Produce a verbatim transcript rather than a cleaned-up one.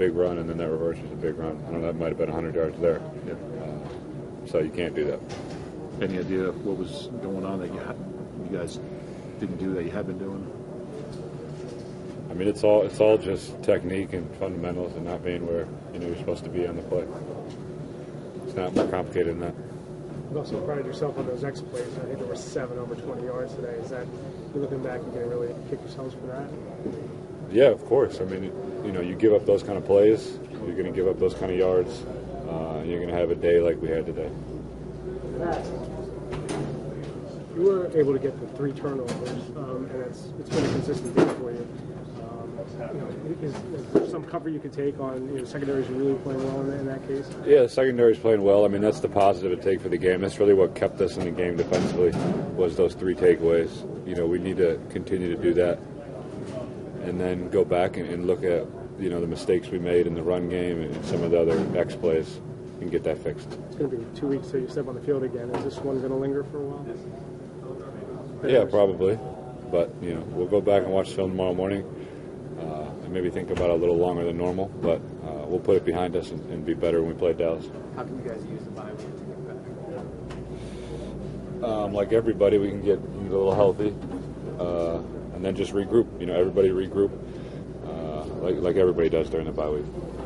big run, and then that reverse was a big run. I don't know, that might have been one hundred yards there. Yeah. Uh, so you can't do that. Any idea what was going on that you, had, you guys didn't do that you had been doing? I mean, it's all it's all just technique and fundamentals and not being where you know you're supposed to be on the play. It's not more complicated than that. You also prided yourself on those X plays. I think there were seven over twenty yards today. Is that, you're looking back and going to really kick yourselves for that? Yeah, of course. I mean, you know, you give up those kind of plays, you're going to give up those kind of yards. Uh, you're going to have a day like we had today. You were able to get the three turnovers, um, and it's it's been a consistent game for you. Um, you know, is, is there some comfort you could take on, you know, secondaries are really playing well in, in that case? Yeah, the secondary's playing well. I mean, that's the positive to take for the game. That's really what kept us in the game defensively, was those three takeaways. You know, we need to continue to do that, and then go back and, and look at, you know, the mistakes we made in the run game and some of the other X plays and get that fixed. It's going to be two weeks till you step on the field again. Is this one going to linger for a while? Yeah, probably. But, you know, we'll go back and watch film tomorrow morning uh, and maybe think about it a little longer than normal. But uh, we'll put it behind us and, and be better when we play Dallas. How can you guys use the bye week to get better? Um, like everybody, we can get, we can get a little healthy uh, and then just regroup. You know, everybody regroup uh, like, like everybody does during the bye week.